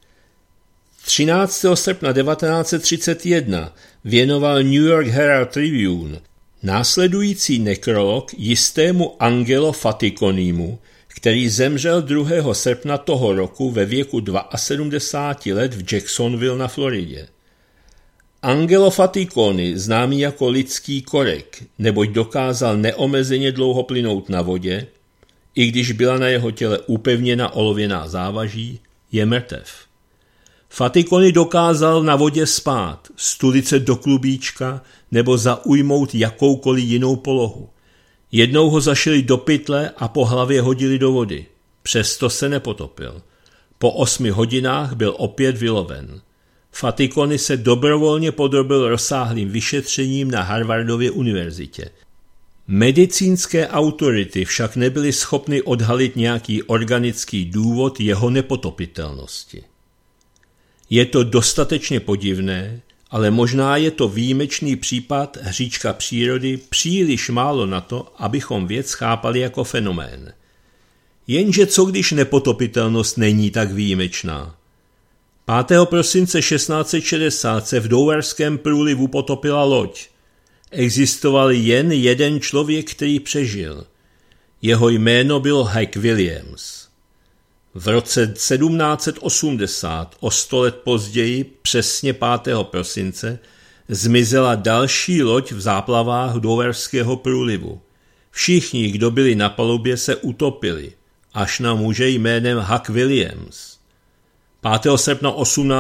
13. srpna 1931 věnoval New York Herald Tribune následující nekrolog jistému Angelo Faticonimu, který zemřel 2. srpna toho roku ve věku 72 let v Jacksonville na Floridě. Angelo Faticoni, známý jako lidský korek, neboť dokázal neomezeně dlouho plynout na vodě, i když byla na jeho těle upevněna olověná závaží, je mrtev. Faticoni dokázal na vodě spát, stulit se do klubíčka nebo zaujmout jakoukoliv jinou polohu. Jednou ho zašili do pytle a po hlavě hodili do vody. Přesto se nepotopil. Po 8 hodinách byl opět vyloven. Faticoni se dobrovolně podrobil rozsáhlým vyšetřením na Harvardově univerzitě. Medicínské autority však nebyly schopny odhalit nějaký organický důvod jeho nepotopitelnosti. Je to dostatečně podivné, ale možná je to výjimečný případ hříčka přírody příliš málo na to, abychom věc chápali jako fenomén. Jenže co když nepotopitelnost není tak výjimečná? 5. prosince 1660 se v Douarském průlivu potopila loď. Existoval jen jeden člověk, který přežil. Jeho jméno bylo Hack Williams. V roce 1780, o 100 let později, přesně 5. prosince, zmizela další loď v záplavách Douarského průlivu. Všichni, kdo byli na palubě, se utopili, až na muže jménem Hack Williams. 5. srpna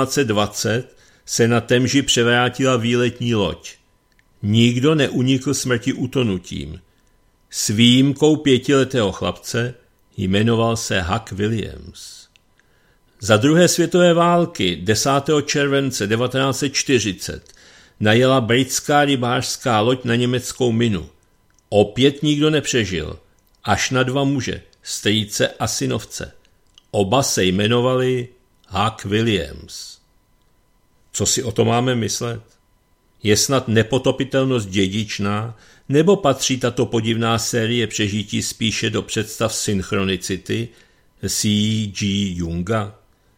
1820 se na Temži převrátila výletní loď. Nikdo neunikl smrti utonutím. S výjimkou 5letého chlapce, jmenoval se Hack Williams. Za druhé světové války 10. července 1940 najela britská rybářská loď na německou minu. Opět nikdo nepřežil, až na 2 muže, strýce a synovce. Oba se jmenovali Hack Williams. Co si o to máme myslet? Je snad nepotopitelnost dědičná, nebo patří tato podivná série přežití spíše do představ synchronicity C.G. Junga?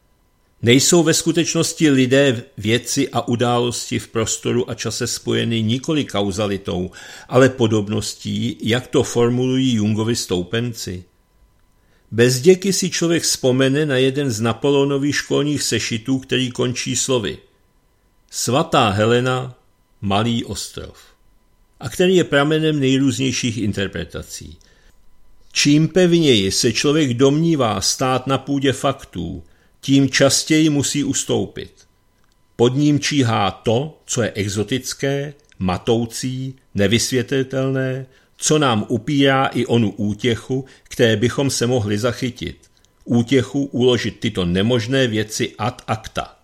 Nejsou ve skutečnosti lidé, věci a události v prostoru a čase spojeny nikoli kauzalitou, ale podobností, jak to formulují Jungovi stoupenci? Bez děky si člověk vzpomene na jeden z Napoleonových školních sešitů, který končí slovy Svatá Helena, malý ostrov, a který je pramenem nejrůznějších interpretací. Čím pevněji se člověk domnívá stát na půdě faktů, tím častěji musí ustoupit. Pod ním číhá to, co je exotické, matoucí, nevysvětlitelné, co nám upírá i onu útěchu, které bychom se mohli zachytit. Útěchu uložit tyto nemožné věci ad acta.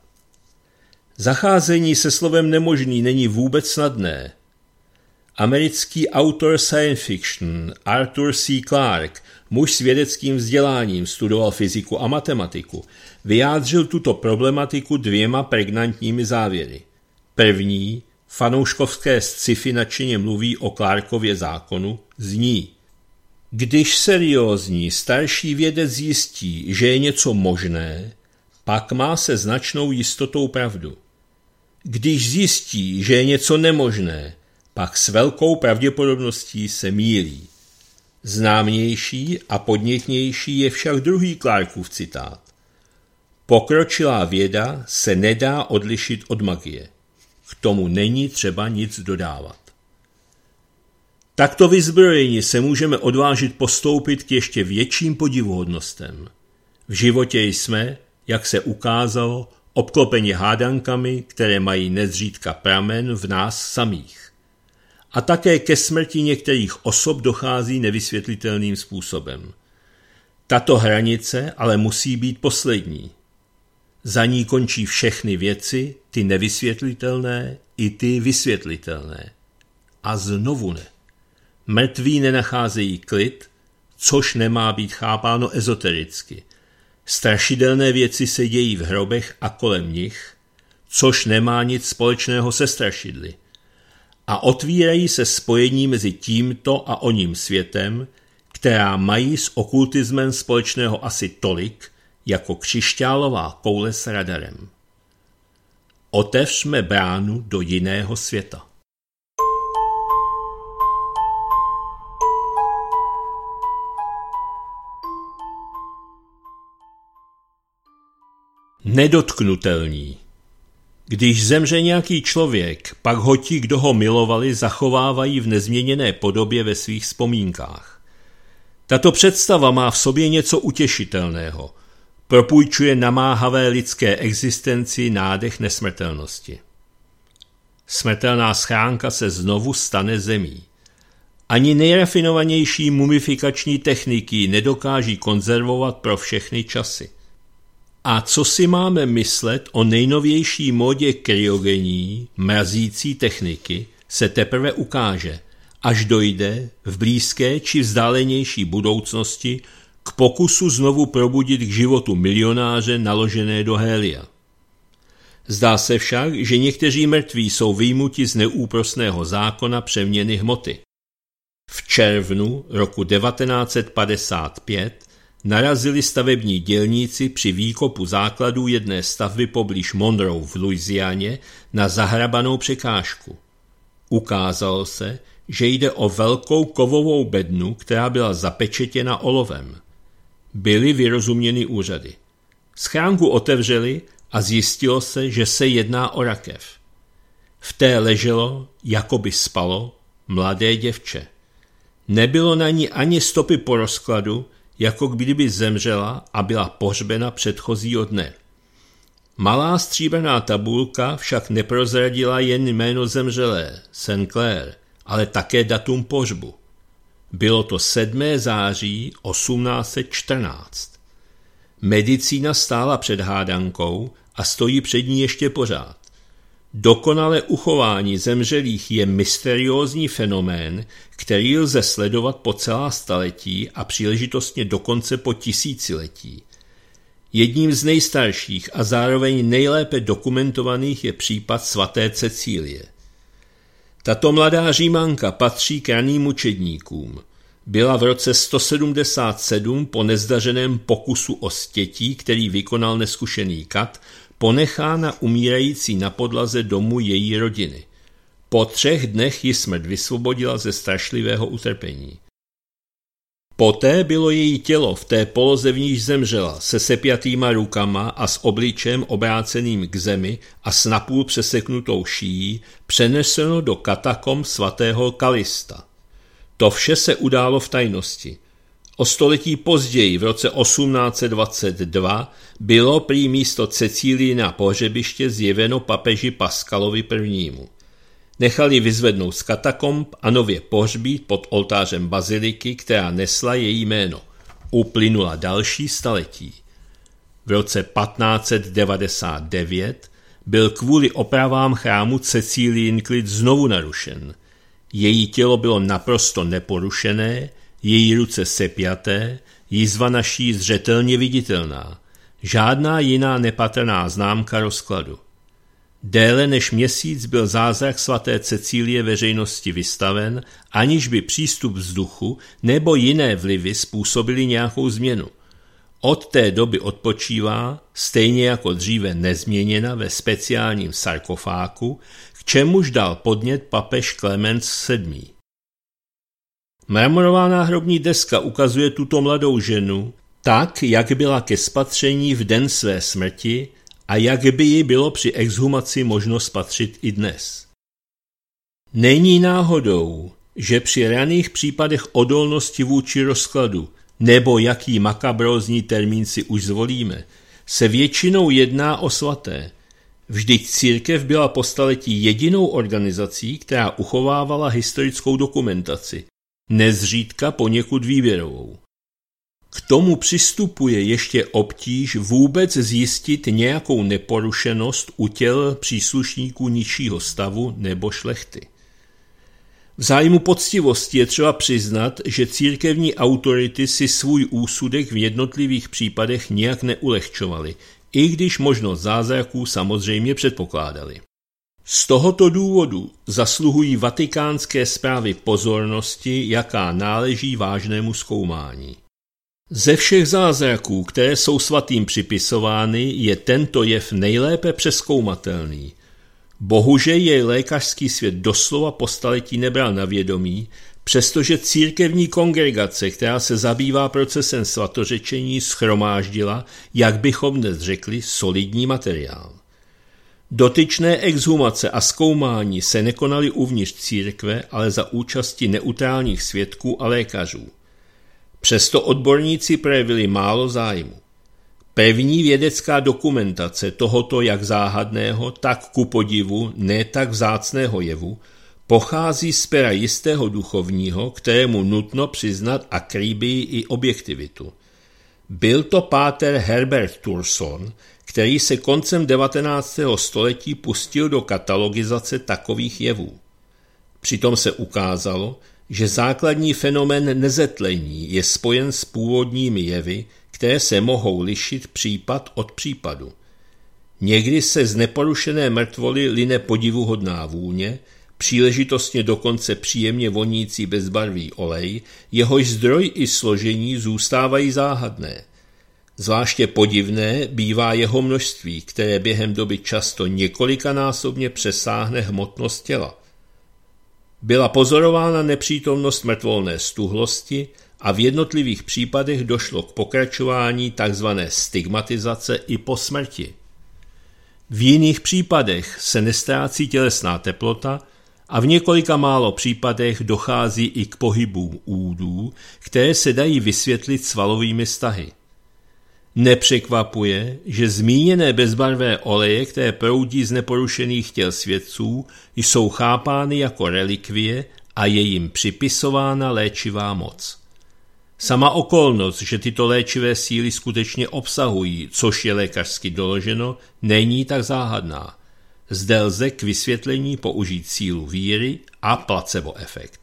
Zacházení se slovem nemožný není vůbec snadné. Americký autor science fiction Arthur C. Clarke, muž s vědeckým vzděláním, studoval fyziku a matematiku, vyjádřil tuto problematiku 2 pregnantními závěry. První, fanouškovské sci-fi nadšeně mluví o Clarkově zákonu, zní: když seriózní starší vědec zjistí, že je něco možné, pak má se značnou jistotou pravdu. Když zjistí, že je něco nemožné, pak s velkou pravděpodobností se mýlí. Známější a podnětnější je však druhý Clarkův citát. Pokročilá věda se nedá odlišit od magie. K tomu není třeba nic dodávat. Takto vyzbrojeni se můžeme odvážit postoupit k ještě větším podivuhodnostem. V životě jsme, jak se ukázalo, obklopeni hádankami, které mají nezřídka pramen v nás samých. A také ke smrti některých osob dochází nevysvětlitelným způsobem. Tato hranice ale musí být poslední. Za ní končí všechny věci, ty nevysvětlitelné i ty vysvětlitelné. A znovu ne. Mrtví nenacházejí klid, což nemá být chápáno ezotericky. Strašidelné věci se dějí v hrobech a kolem nich, což nemá nic společného se strašidly. A otvírají se spojení mezi tímto a oním světem, která mají s okultismem společného asi tolik, jako křišťálová koule s radarem. Otevřme bránu do jiného světa. Nedotknutelní. Když zemře nějaký člověk, pak ho ti, kdo ho milovali, zachovávají v nezměněné podobě ve svých vzpomínkách. Tato představa má v sobě něco utěšitelného. Propůjčuje namáhavé lidské existenci nádech nesmrtelnosti. Smrtelná schránka se znovu stane zemí. Ani nejrafinovanější mumifikační techniky nedokáží konzervovat pro všechny časy. A co si máme myslet o nejnovější módě kryogení, mrazící techniky, se teprve ukáže, až dojde v blízké či vzdálenější budoucnosti k pokusu znovu probudit k životu milionáře naložené do hélia. Zdá se však, že někteří mrtví jsou vyjmuti z neúprosného zákona přeměny hmoty. V červnu roku 1955 narazili stavební dělníci při výkopu základů jedné stavby poblíž Monroe v Louisianě na zahrabanou překážku. Ukázalo se, že jde o velkou kovovou bednu, která byla zapečetěna olovem. Byly vyrozuměny úřady. Schránku otevřeli a zjistilo se, že se jedná o rakev. V té leželo, jako by spalo, mladé děvče. Nebylo na ní ani stopy po rozkladu, jako kdyby zemřela a byla pohřbena předchozího dne. Malá stříbrná tabulka však neprozradila jen jméno zemřelé, Sinclair, ale také datum pohřbu. Bylo to 7. září 1814. Medicína stála před hádankou a stojí před ní ještě pořád. Dokonalé uchování zemřelých je mysteriózní fenomén, který lze sledovat po celá staletí a příležitostně dokonce po tisíciletí. Jedním z nejstarších a zároveň nejlépe dokumentovaných je případ svaté Cecílie. Tato mladá Římanka patří k raným mučedníkům. Byla v roce 177 po nezdařeném pokusu o stětí, který vykonal neskušený kat, ponechána umírající na podlaze domu její rodiny. Po 3 dnech ji smrt vysvobodila ze strašlivého utrpení. Poté bylo její tělo v té poloze, v níž zemřela, se sepjatýma rukama a s obličem obráceným k zemi a s napůl přeseknutou šíjí přeneseno do katakomb svatého Kalista. To vše se událo v tajnosti. O století později, v roce 1822, bylo prý místo Cecílina pohřebiště zjeveno papeži Paskalovi I. Nechali vyzvednout z katakomb a nově pohřbít pod oltářem baziliky, která nesla její jméno. Uplynula další staletí. V roce 1599 byl kvůli opravám chrámu Cecílin klid znovu narušen. Její tělo bylo naprosto neporušené, její ruce sepjaté, jizva na šíji zřetelně viditelná. Žádná jiná nepatrná známka rozkladu. Déle než měsíc byl zázrak svaté Cecílie veřejnosti vystaven, aniž by přístup vzduchu nebo jiné vlivy způsobili nějakou změnu. Od té doby odpočívá, stejně jako dříve nezměněna, ve speciálním sarkofágu, k čemuž dal podnět papež Klemens VII. Mramorová náhrobní deska ukazuje tuto mladou ženu tak, jak byla ke spatření v den své smrti a jak by ji bylo při exhumaci možno spatřit i dnes. Není náhodou, že při raných případech odolnosti vůči rozkladu, nebo jaký makabrózní termín si už zvolíme, se většinou jedná o svaté. Vždyť církev byla po staletí jedinou organizací, která uchovávala historickou dokumentaci, nezřídka poněkud výběrovou. K tomu přistupuje ještě obtíž vůbec zjistit nějakou neporušenost u těl příslušníků nižšího stavu nebo šlechty. V zájmu poctivosti je třeba přiznat, že církevní autority si svůj úsudek v jednotlivých případech nijak neulehčovaly, i když možnost zázraků samozřejmě předpokládali. Z tohoto důvodu zasluhují vatikánské zprávy pozornosti, jaká náleží vážnému zkoumání. Ze všech zázraků, které jsou svatým připisovány, je tento jev nejlépe přezkoumatelný. Bohužel jej lékařský svět doslova po staletí nebral na vědomí, přestože církevní kongregace, která se zabývá procesem svatořečení, shromáždila, jak bychom dnes řekli, solidní materiál. Dotyčné exhumace a zkoumání se nekonaly uvnitř církve, ale za účasti neutrálních svědků a lékařů. Přesto odborníci projevili málo zájmu. První vědecká dokumentace tohoto jak záhadného, tak ku podivu ne tak vzácného jevu pochází z pera jistého duchovního, kterému nutno přiznat akribii i objektivitu. Byl to páter Herbert Turson, který se koncem 19. století pustil do katalogizace takových jevů. Přitom se ukázalo, že základní fenomén nezetlení je spojen s původními jevy, které se mohou lišit případ od případu. Někdy se z neporušené mrtvoly line podivuhodná vůně, příležitostně dokonce příjemně vonící bezbarvý olej, jehož zdroj i složení zůstávají záhadné. Zvláště podivné bývá jeho množství, které během doby často několikanásobně přesáhne hmotnost těla. Byla pozorována nepřítomnost mrtvolné stuhlosti a v jednotlivých případech došlo k pokračování tzv. Stigmatizace i po smrti. V jiných případech se nestrácí tělesná teplota a v několika málo případech dochází i k pohybům údů, které se dají vysvětlit svalovými stahy. Nepřekvapuje, že zmíněné bezbarvé oleje, které proudí z neporušených těl svědců, jsou chápány jako relikvie a je jim připisována léčivá moc. Sama okolnost, že tyto léčivé síly skutečně obsahují, což je lékařsky doloženo, není tak záhadná. Zde lze k vysvětlení použít sílu víry a placebo efekt.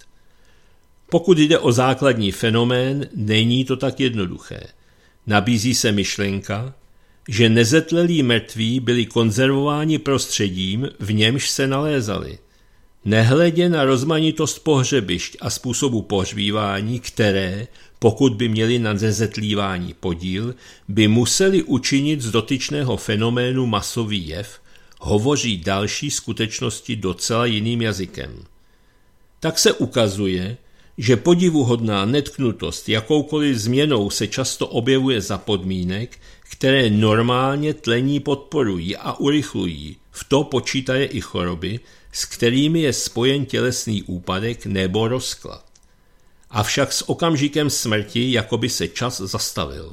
Pokud jde o základní fenomén, není to tak jednoduché. Nabízí se myšlenka, že nezetlelí mrtví byli konzervováni prostředím, v němž se nalézali. Nehledě na rozmanitost pohřebišť a způsobu pohřbívání, které, pokud by měli na nezetlívání podíl, by museli učinit z dotyčného fenoménu masový jev, hovoří další skutečnosti docela jiným jazykem. Tak se ukazuje, že podivuhodná netknutost jakoukoliv změnou se často objevuje za podmínek, které normálně tlení podporují a urychlují, v to počítaje i choroby, s kterými je spojen tělesný úpadek nebo rozklad. Avšak s okamžikem smrti jakoby se čas zastavil.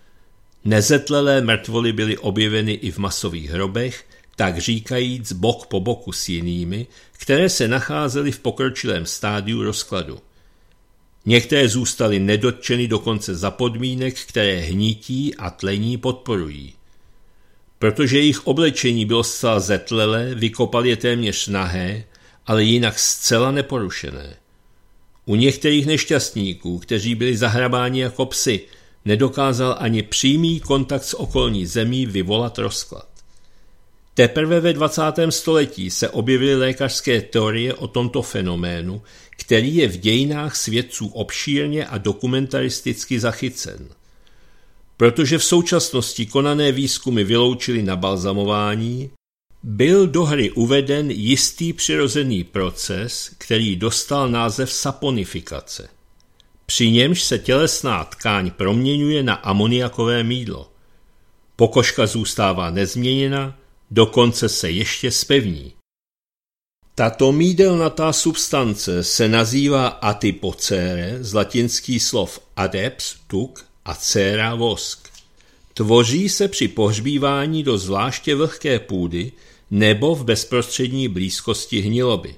Nezetlelé mrtvoly byly objeveny i v masových hrobech, tak říkajíc bok po boku s jinými, které se nacházely v pokročilém stádiu rozkladu. Některé zůstaly nedotčeny dokonce za podmínek, které hnití a tlení podporují. Protože jejich oblečení bylo zcela zetlelé, vykopal je téměř nahé, ale jinak zcela neporušené. U některých nešťastníků, kteří byli zahrabáni jako psi, nedokázal ani přímý kontakt s okolní zemí vyvolat rozklad. Teprve ve 20. století se objevily lékařské teorie o tomto fenoménu, který je v dějinách svědců obšírně a dokumentaristicky zachycen. Protože v současnosti konané výzkumy vyloučily nabalzamování, byl do hry uveden jistý přirozený proces, který dostal název saponifikace. Při němž se tělesná tkáň proměňuje na amoniakové mýdlo. Pokožka zůstává nezměněna, dokonce se ještě zpevní. Tato mídelnatá substance se nazývá adipocere, z latinských slov adeps, tuk, a cera, vosk. Tvoří se při pohřbívání do zvláště vlhké půdy nebo v bezprostřední blízkosti hniloby.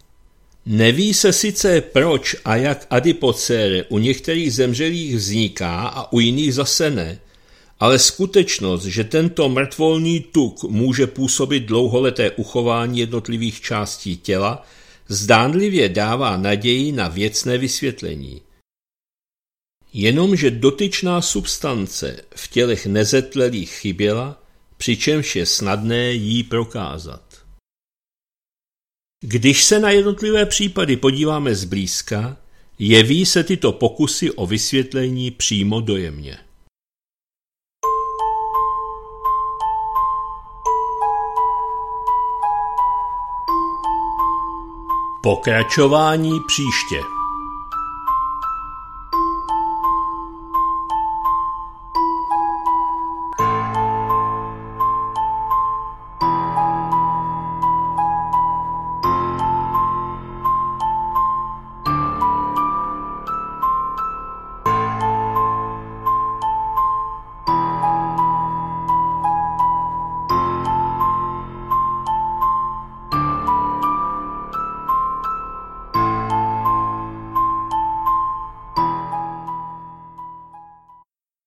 Neví se sice proč a jak adipocere u některých zemřelých vzniká a u jiných zase ne, ale skutečnost, že tento mrtvolný tuk může působit dlouholeté uchování jednotlivých částí těla, zdánlivě dává naději na věcné vysvětlení. Jenomže dotyčná substance v tělech nezetlelých chyběla, přičemž je snadné jí prokázat. Když se na jednotlivé případy podíváme zblízka, jeví se tyto pokusy o vysvětlení přímo dojemně. Pokračování příště.